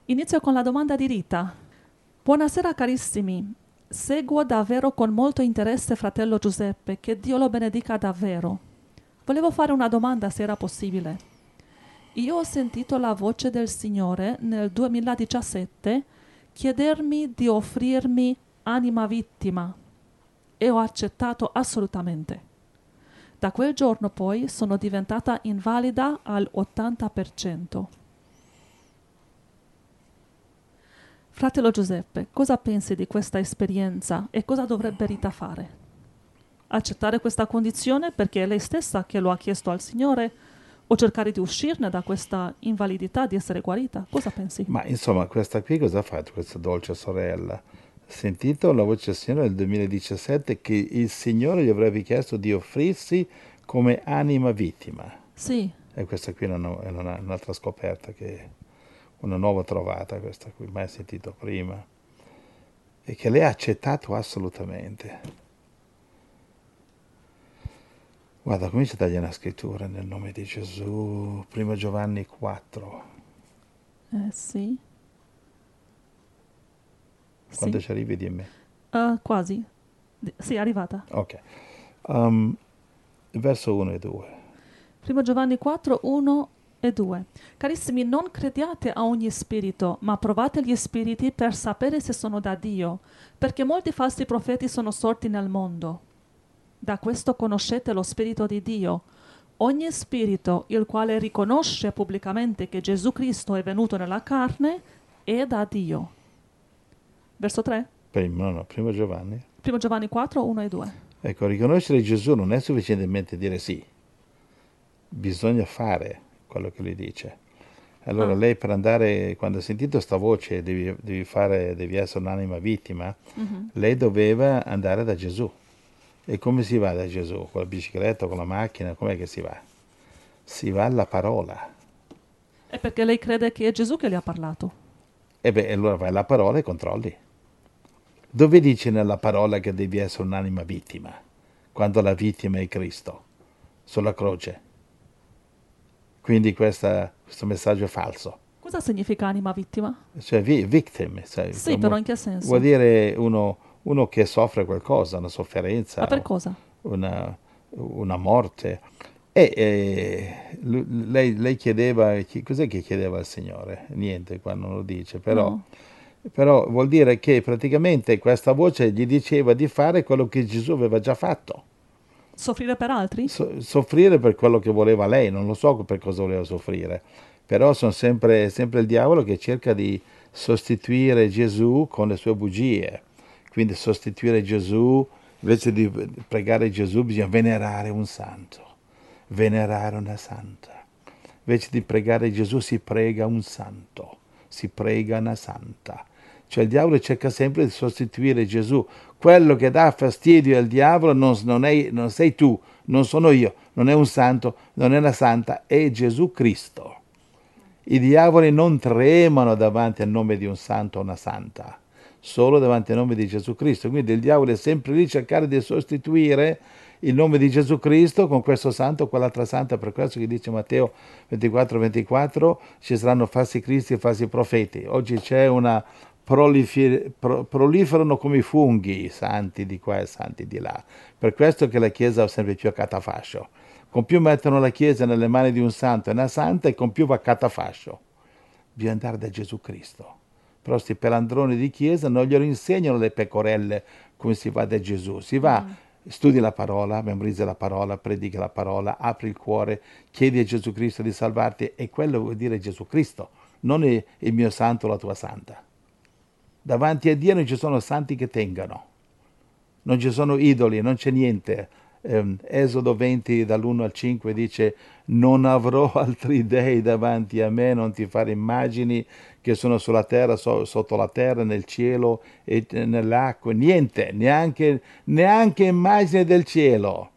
Inizio con la domanda di Rita. Buonasera carissimi. Seguo davvero con molto interesse fratello Giuseppe, che Dio lo benedica davvero. Volevo fare una domanda se era possibile. Io ho sentito la voce del Signore nel 2017 chiedermi di offrirmi anima vittima e ho accettato assolutamente. Da quel giorno poi sono diventata invalida al 80%. Fratello Giuseppe, cosa pensi di questa esperienza e cosa dovrebbe Rita fare? Accettare questa condizione perché è lei stessa che lo ha chiesto al Signore o cercare di uscirne da questa invalidità, di essere guarita? Cosa pensi? Ma insomma, questa qui cosa ha fatto, questa dolce sorella? Ha sentito la voce del Signore nel 2017 che il Signore gli avrebbe chiesto di offrirsi come anima vittima. Sì, E questa qui è un'altra scoperta, una nuova trovata, questa qui, mai sentito prima. E che lei ha accettato assolutamente. Guarda, comincia a dargli una scrittura nel nome di Gesù, 1 Giovanni 4. sì. Quando Sì, ci arrivi dimmi. quasi. Sì, è arrivata. Ok. Verso 1 e 2. 1 Giovanni 4, 1 e 2. Carissimi, non crediate a ogni spirito, ma provate gli spiriti per sapere se sono da Dio, perché molti falsi profeti sono sorti nel mondo. Da questo conoscete lo Spirito di Dio. Ogni spirito il quale riconosce pubblicamente che Gesù Cristo è venuto nella carne è da Dio. Verso 3. Primo Giovanni. 1 Giovanni 4, 1 e 2. Ecco, riconoscere Gesù non è sufficientemente dire sì, bisogna fare quello che lui dice. Allora lei per andare, quando ha sentito sta voce, devi essere un'anima vittima, lei doveva andare da Gesù. E come si va da Gesù? Con la bicicletta, con la macchina, com'è che si va? Si va alla parola. È perché lei crede che è Gesù che le ha parlato. E beh, allora vai alla parola e controlli. Dove dice nella parola che devi essere un'anima vittima? Quando la vittima è Cristo, sulla croce. Quindi questo messaggio è falso. Cosa significa anima vittima? Cioè, victim, sai, Sì, però in che vuol senso? dire uno che soffre qualcosa, una Ma sofferenza, per cosa? una morte. E lei chiedeva, cos'è che chiedeva al Signore? Niente, qua non lo dice, No. però vuol dire che praticamente questa voce gli diceva di fare quello che Gesù aveva già fatto. Soffrire per altri? Soffrire per quello che voleva lei, non lo so per cosa voleva soffrire, però sono sempre il diavolo che cerca di sostituire Gesù con le sue bugie. Quindi sostituire Gesù, invece di pregare Gesù, bisogna venerare un santo, venerare una santa. Invece di pregare Gesù si prega un santo, si prega una santa. Cioè il diavolo cerca sempre di sostituire Gesù. Quello che dà fastidio al diavolo non sei tu, non sono io, non è un santo, non è una santa, è Gesù Cristo. I diavoli non tremano davanti al nome di un santo o una santa, solo davanti al nome di Gesù Cristo. Quindi il diavolo è sempre lì a cercare di sostituire il nome di Gesù Cristo con questo santo o quell'altra santa. Per questo che dice Matteo 24, ci saranno falsi cristi e falsi profeti. Oggi c'è una proliferano come i funghi i santi di qua e i santi di là. Per questo che la Chiesa è sempre più a catafascio. Con più mettono la Chiesa nelle mani di un santo e una santa, e con più va a catafascio. Bisogna andare da Gesù Cristo. Però questi pelandroni di Chiesa non glielo insegnano le pecorelle come si va da Gesù. Si va, studi la parola, memorizza la parola, predica la parola, apri il cuore, chiedi a Gesù Cristo di salvarti, e quello vuol dire Gesù Cristo, non il mio santo o la tua santa. Davanti a Dio non ci sono santi che tengano, non ci sono idoli, non c'è niente. Esodo 20 dall'1 al 5 dice: non avrò altri dei davanti a me, non ti fare immagini che sono sulla terra, sotto la terra, nel cielo e nell'acqua, niente, neanche immagine del cielo.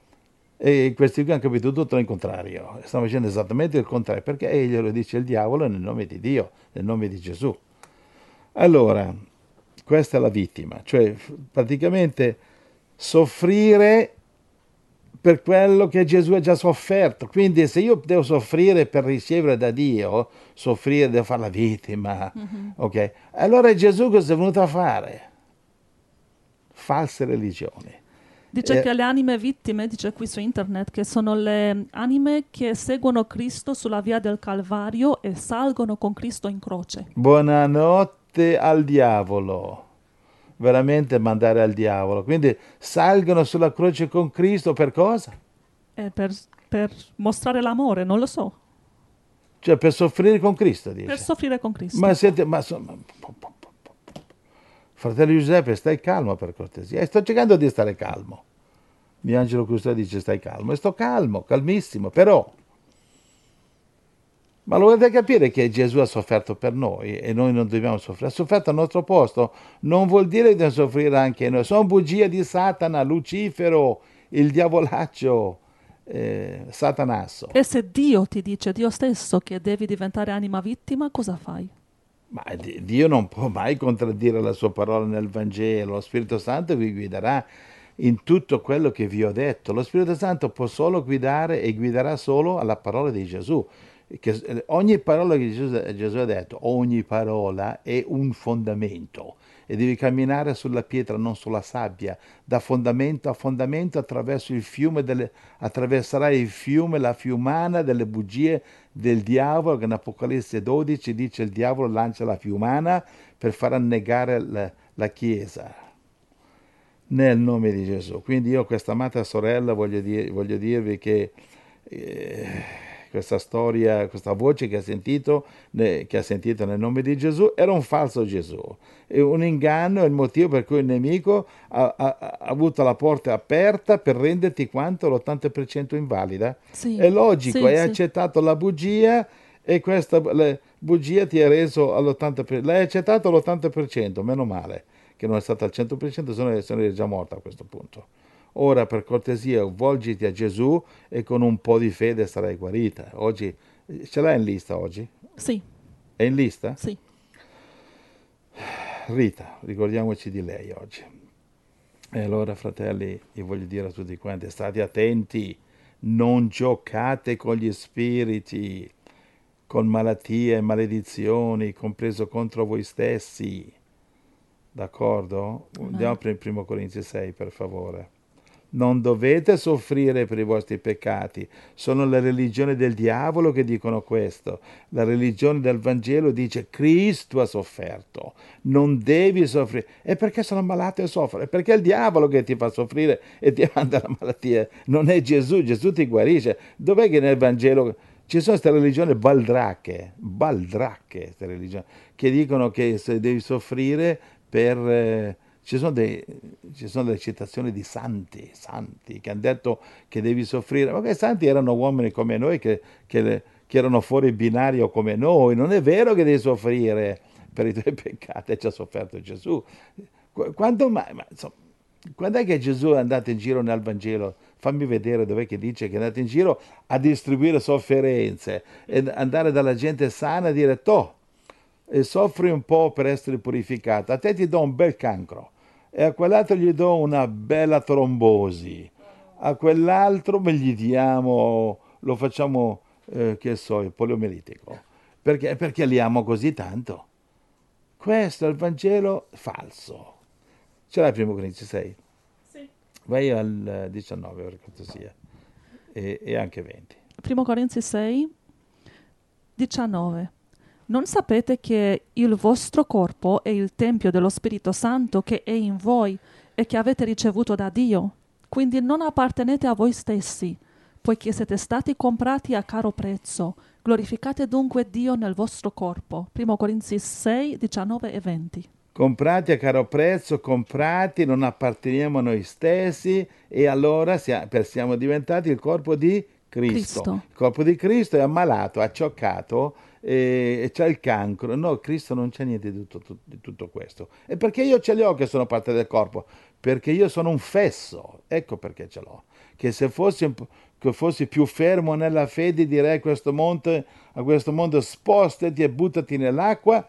E questi qui hanno capito tutto il contrario, stanno facendo esattamente il contrario, perché glielo dice il diavolo nel nome di Dio, nel nome di Gesù. Allora, questa è la vittima, cioè praticamente soffrire per quello che Gesù ha già sofferto. Quindi se io devo soffrire per ricevere da Dio, soffrire devo fare la vittima, ok? Allora Gesù cosa è venuto a fare? False religioni. Dice che le anime vittime, dice qui su internet, che sono le anime che seguono Cristo sulla via del Calvario e salgono con Cristo in croce. Buonanotte al diavolo. Veramente mandare al diavolo. Quindi salgono sulla croce con Cristo per cosa? E per mostrare l'amore, non lo so. Cioè per soffrire con Cristo, Per dice. soffrire con Cristo. Ma siete... Fratello Giuseppe, stai calmo per cortesia. Sto cercando di stare calmo. Angelo Custode dice stai calmo. E sto calmo, calmissimo, però... Ma lo dovete capire che Gesù ha sofferto per noi e noi non dobbiamo soffrire. Ha sofferto al nostro posto. Non vuol dire di soffrire anche noi. Sono bugie di Satana, Lucifero, il diavolaccio, Satanasso. E se Dio ti dice, Dio stesso, che devi diventare anima vittima, cosa fai? Ma Dio non può mai contraddire la sua parola nel Vangelo. Lo Spirito Santo vi guiderà in tutto quello che vi ho detto. Lo Spirito Santo può solo guidare e guiderà solo alla parola di Gesù. Ogni parola che Gesù ha detto, ogni parola è un fondamento e devi camminare sulla pietra, non sulla sabbia, da fondamento a fondamento attraverso il fiume attraverserai il fiume, la fiumana delle bugie del diavolo, che in Apocalisse 12 dice il diavolo lancia la fiumana per far annegare la Chiesa. Nel nome di Gesù. Quindi io, questa amata sorella, voglio dirvi che questa storia, questa voce che ha sentito nel nome di Gesù, era un falso Gesù. È un inganno, è il motivo per cui il nemico ha avuto la porta aperta per renderti quanto? L'80% invalida. Sì, È logico, sì, hai sì. accettato la bugia e questa bugia ti ha reso all'80%. L'hai accettato all'80%, meno male che non è stata al 100%, se no eri già morta a questo punto. Ora, per cortesia, volgiti a Gesù e con un po' di fede sarai guarita. Oggi, ce l'hai in lista oggi? Sì, È in lista? sì. Rita, ricordiamoci di lei oggi. E allora, fratelli, io voglio dire a tutti quanti, state attenti, non giocate con gli spiriti, con malattie e maledizioni, compreso contro voi stessi. D'accordo? Andiamo per il 1 Corinzi 6, per favore. Non dovete soffrire per i vostri peccati. Sono le religioni del diavolo che dicono questo. La religione del Vangelo dice Cristo ha sofferto. Non devi soffrire. E perché sono malato e soffro? È perché è il diavolo che ti fa soffrire e ti manda la malattia. Non è Gesù. Gesù ti guarisce. Dov'è che nel Vangelo ci sono queste religioni baldracche, queste religioni, che dicono che se devi soffrire per... ci sono delle citazioni di santi che hanno detto che devi soffrire, ma quei santi erano uomini come noi che erano fuori binario come noi. Non è vero che devi soffrire per i tuoi peccati, ci ha sofferto Gesù. Quando mai, insomma, quando è che Gesù è andato in giro nel Vangelo? Fammi vedere dov'è che dice che è andato in giro a distribuire sofferenze e andare dalla gente sana e dire toh, e soffri un po' per essere purificato, a te ti do un bel cancro e a quell'altro gli do una bella trombosi, a quell'altro gli diamo, lo facciamo, che so, il poliomelitico, perché li amo così tanto. Questo è il Vangelo falso. Ce l'hai 1 Corinzi 6? Sì. Vai al 19 per cortesia e anche 20. 1 Corinzi 6, 19. Non sapete che il vostro corpo è il tempio dello Spirito Santo che è in voi e che avete ricevuto da Dio? Quindi non appartenete a voi stessi, poiché siete stati comprati a caro prezzo. Glorificate dunque Dio nel vostro corpo. 1 Corinzi 6, 19 e 20. Comprati a caro prezzo, non apparteniamo a noi stessi e allora siamo diventati il corpo di Cristo. Il corpo di Cristo è ammalato, accioccato e c'ha il cancro. No, Cristo non c'è niente di tutto questo. E perché io ce li ho che sono parte del corpo? Perché io sono un fesso. Ecco perché ce l'ho. Che se fossi più fermo nella fede direi a questo mondo spostati e buttati nell'acqua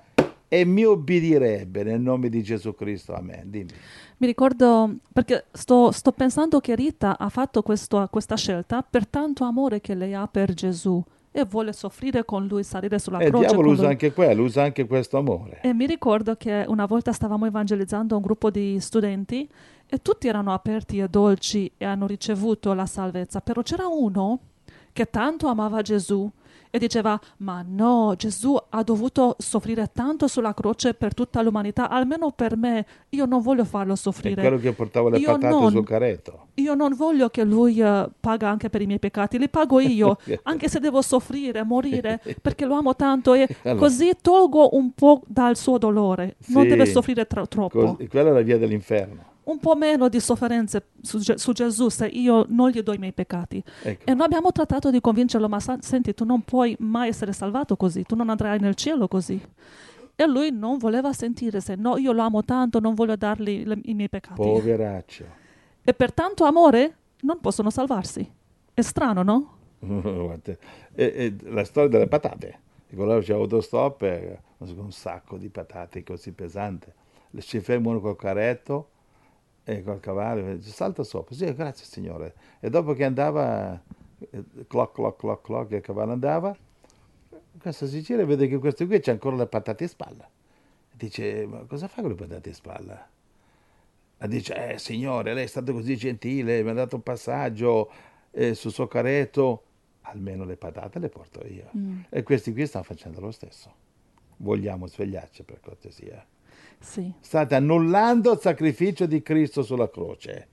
e mi obbedirebbe nel nome di Gesù Cristo. Amen. Dimmi. Mi ricordo, perché sto pensando che Rita ha fatto questa scelta per tanto amore che lei ha per Gesù e vuole soffrire con lui, salire sulla E il croce diavolo con usa lui. anche quello, usa anche questo amore. E mi ricordo che una volta stavamo evangelizzando un gruppo di studenti e tutti erano aperti e dolci e hanno ricevuto la salvezza, però c'era uno che tanto amava Gesù e diceva: ma no, Gesù ha dovuto soffrire tanto sulla croce per tutta l'umanità, almeno per me, io non voglio farlo È soffrire. quello che portava le Io patate sul non, carretto. io non voglio che lui paga anche per i miei peccati, li pago io, anche se devo soffrire, morire, perché lo amo tanto e Allora, così tolgo un po' dal suo dolore. Non deve sì, soffrire troppo. quella è la via dell'inferno. Un po' meno di sofferenze su Gesù se io non gli do i miei peccati. E Ecco, noi abbiamo trattato di convincerlo, ma senti, tu non puoi mai essere salvato così, tu non andrai nel cielo così. E lui non voleva sentire, se no, io lo amo tanto, non voglio dargli i miei peccati. poveraccio. E per tanto amore non possono salvarsi. È strano, no? Guarda, e la storia delle patate. Dico, là c'è autostop e un sacco di patate così pesante. Le ci fermano col carretto e col cavallo, e dice, salta sopra. Sì, grazie signore. E dopo che andava, cloc, cloc, cloc, cloc, e il cavallo andava, questo si gira e vede che questo qui c'è ancora le patate in spalla. Dice, ma cosa fa con le patate in spalla? E dice, signore, lei è stato così gentile, mi ha dato un passaggio sul suo carretto, almeno le patate le porto io. Mm, E questi qui stanno facendo lo stesso. Vogliamo svegliarci per cortesia. sì, State annullando il sacrificio di Cristo sulla croce.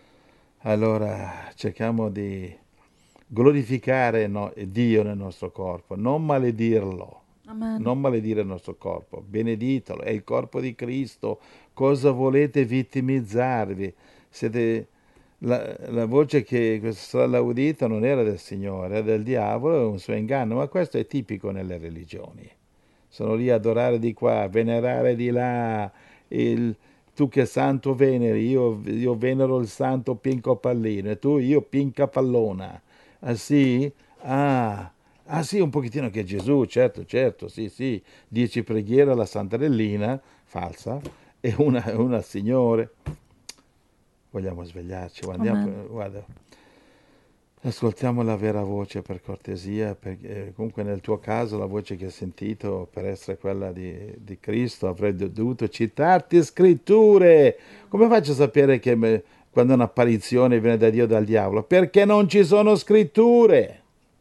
Allora cerchiamo di glorificare Dio nel nostro corpo, non maledirlo. amen, Non maledire il nostro corpo, beneditelo, è il corpo di Cristo. Cosa volete vittimizzarvi? Siete, la voce che questa sorella ha udito non era del Signore, era del diavolo, è un suo inganno, ma questo è tipico nelle religioni. Sono lì a adorare di qua, venerare di là. Il, tu che santo veneri, io venero il santo Pinco Pallino e tu io Pinca Pallona. Ah sì? Ah, ah sì, un pochettino che Gesù, certo, certo, sì, sì. 10 preghiere alla Santarellina, falsa, e una al Signore. Vogliamo svegliarci, amen, guarda, ascoltiamo la vera voce per cortesia, perché comunque nel tuo caso la voce che hai sentito per essere quella di Cristo avrei dovuto citarti scritture. Come faccio a sapere che quando un'apparizione viene da Dio o dal diavolo? Perché non ci sono scritture.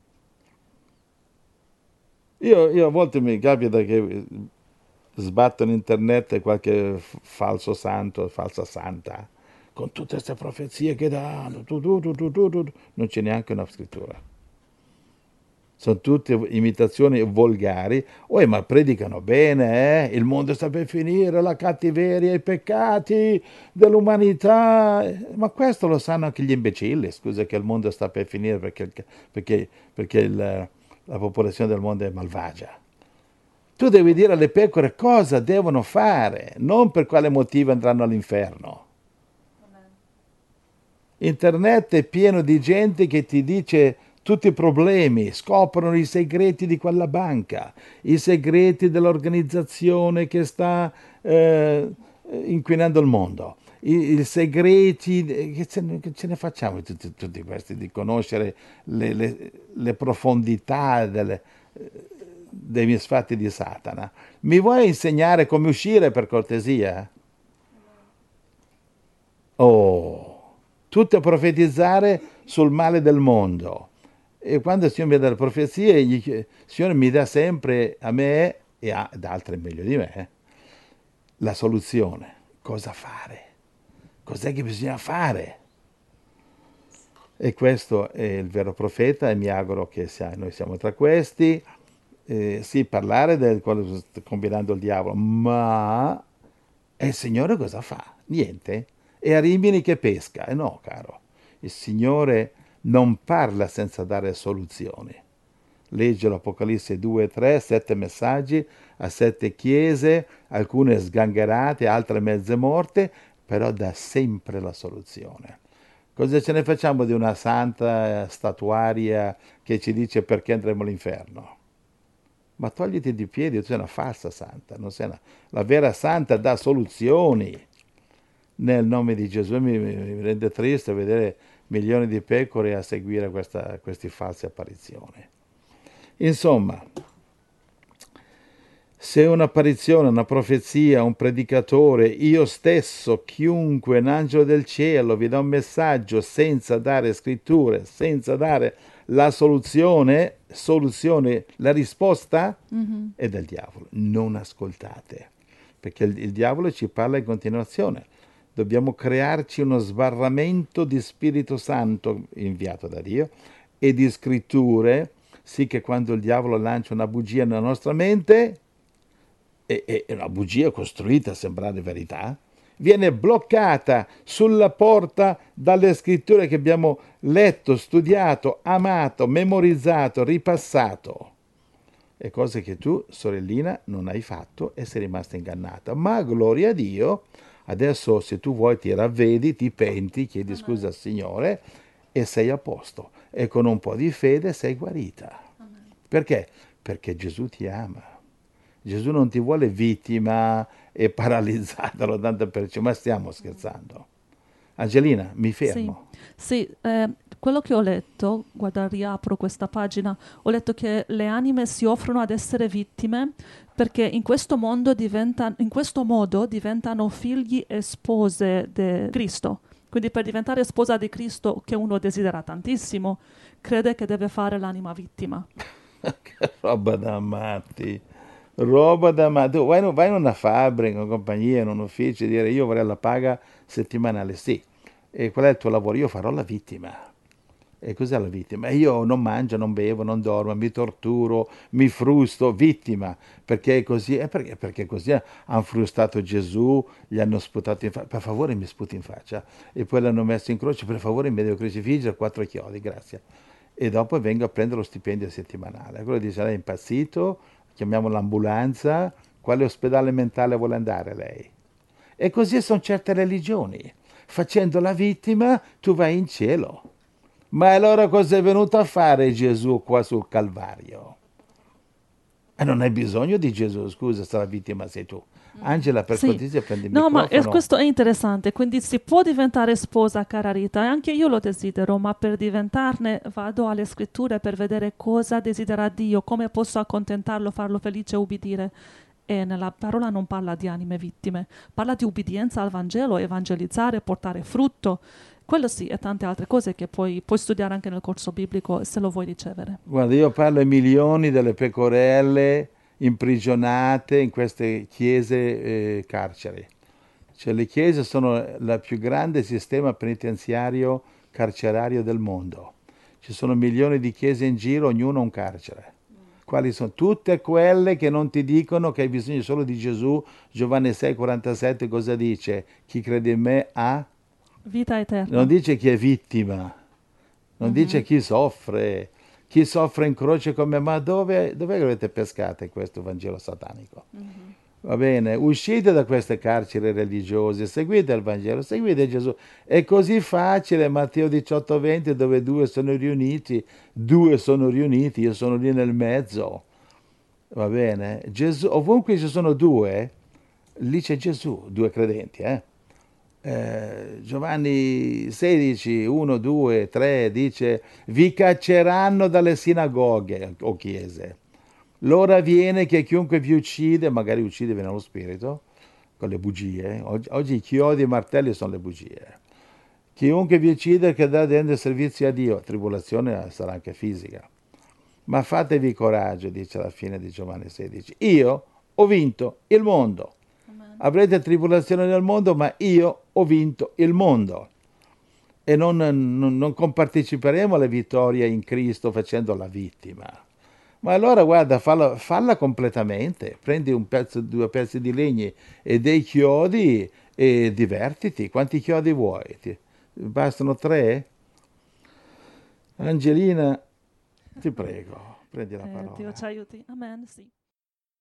Io a volte mi capita che sbatto in internet qualche falso santo, falsa santa, con tutte queste profezie che danno, non c'è neanche una scrittura. Sono tutte imitazioni volgari. Ma predicano bene, eh? Il mondo sta per finire, la cattiveria, i peccati dell'umanità. Ma questo lo sanno anche gli imbecilli, scusa, che il mondo sta per finire perché la popolazione del mondo è malvagia. Tu devi dire alle pecore cosa devono fare, non per quale motivo andranno all'inferno. Internet è pieno di gente che ti dice tutti i problemi, scoprono i segreti di quella banca, i segreti dell'organizzazione che sta inquinando il mondo, i segreti, che ce ne facciamo di tutti questi, di conoscere le profondità dei misfatti di Satana. Mi vuoi insegnare come uscire per cortesia? Oh, tutto a profetizzare sul male del mondo. E quando il Signore mi dà le profezie, il Signore mi dà sempre a me e ad altri meglio di me la soluzione. Cosa fare? Cos'è che bisogna fare? E questo è il vero profeta e mi auguro che noi siamo tra questi. Sì, parlare del quello che sta combinando il diavolo, ma e il Signore cosa fa? Niente. È a Rimini che pesca. E no, caro. Il Signore non parla senza dare soluzioni. Legge l'Apocalisse 2 e 3, 7 messaggi a 7 chiese, alcune sgangherate, altre mezze morte, però dà sempre la soluzione. Cosa ce ne facciamo di una santa statuaria che ci dice perché andremo all'inferno? ma togliti di piedi, tu sei una falsa santa, non sei la vera santa dà soluzioni nel nome di Gesù. Mi rende triste vedere milioni di pecore a seguire queste false apparizioni. Insomma, se un'apparizione, una profezia, un predicatore, io stesso, chiunque, un angelo del cielo vi dà un messaggio senza dare scritture, senza dare la soluzione, la risposta è del diavolo. Non ascoltate, perché il diavolo ci parla in continuazione. Dobbiamo crearci uno sbarramento di Spirito Santo inviato da Dio e di scritture, sì che quando il diavolo lancia una bugia nella nostra mente, e una bugia costruita a sembrare verità, viene bloccata sulla porta dalle scritture che abbiamo letto, studiato, amato, memorizzato, ripassato. E cose che tu, sorellina, non hai fatto e sei rimasta ingannata. Ma gloria a Dio, adesso se tu vuoi ti ravvedi, ti penti, chiedi scusa al Signore e sei a posto. E con un po' di fede sei guarita. Perché? Perché Gesù ti ama. Gesù non ti vuole vittima e paralizzata all'80%, ma stiamo scherzando. Angelina, mi Sì, fermo. sì, quello che ho letto, guarda, riapro questa pagina, ho letto che le anime si offrono ad essere vittime perché in questo modo diventano figli e spose di Cristo. Quindi per diventare sposa di Cristo, che uno desidera tantissimo, crede che deve fare l'anima vittima. Che roba da matti. Roba da matti. Tu vai in una fabbrica, in una compagnia, in un ufficio e dire io vorrei la paga settimanale. Sì. E qual è il tuo lavoro? Io farò la vittima. E cos'è la vittima? Io non mangio, non bevo, non dormo, mi torturo, mi frusto, vittima. Perché è così? Perché così hanno frustato Gesù, gli hanno sputato in faccia. Per favore mi sputi in faccia. E poi l'hanno messo in croce, per favore mi devo crocifiggere, 4 chiodi, grazie. E dopo vengo a prendere lo stipendio settimanale. Quello dice, lei è impazzito, chiamiamo l'ambulanza, quale ospedale mentale vuole andare lei? E così sono certe religioni. Facendo la vittima tu vai in cielo. Ma allora cosa è venuto a fare Gesù qua sul Calvario? E non hai bisogno di Gesù, scusa se la vittima sei tu. Angela, per Sì, cortesia, prendi il no, ma microfono. questo è interessante, quindi si può diventare sposa, cara Rita, e anche io lo desidero, ma per diventarne vado alle scritture per vedere cosa desidera Dio, come posso accontentarlo, farlo felice e ubbidire. E nella parola non parla di anime vittime, parla di ubbidienza al Vangelo, evangelizzare, portare frutto. Quello sì, e tante altre cose che puoi studiare anche nel corso biblico se lo vuoi ricevere. Guarda, io parlo ai milioni delle pecorelle imprigionate in queste chiese carceri. Cioè, le chiese sono il più grande sistema penitenziario carcerario del mondo. Ci sono milioni di chiese in giro, ognuno un carcere. Quali sono? Tutte quelle che non ti dicono che hai bisogno solo di Gesù. Giovanni 6,47 cosa dice? Chi crede in me ha? Vita Non eterna. dice chi è vittima, non dice Mhm. chi soffre in croce come ma dove avete pescato questo Vangelo satanico? Mhm. Va bene, uscite da queste carceri religiose, seguite il Vangelo, seguite Gesù. È così facile, Matteo 18,20, dove due sono riuniti, io sono lì nel mezzo. Va bene? Gesù, ovunque ci sono due, lì c'è Gesù, due credenti, eh? Giovanni 16, 1, 2, 3 dice, vi cacceranno dalle sinagoghe o chiese. L'ora viene che chiunque vi uccide, magari uccide viene lo spirito, con le bugie. Oggi i chiodi e i martelli sono le bugie. Chiunque vi uccide che dà rende servizio a Dio, tribolazione sarà anche fisica. Ma fatevi coraggio, dice alla fine di Giovanni 16. Io ho vinto il mondo. Amen. Avrete tribolazione nel mondo, ma io ho vinto il mondo. E non comparteciperemo alla vittoria in Cristo facendo la vittima. Ma allora guarda, falla completamente. Prendi due pezzi di legno e dei chiodi e divertiti. Quanti chiodi vuoi? Bastano 3? Angelina, ti prego, prendi la Dio parola. ci aiuti. Amen, sì.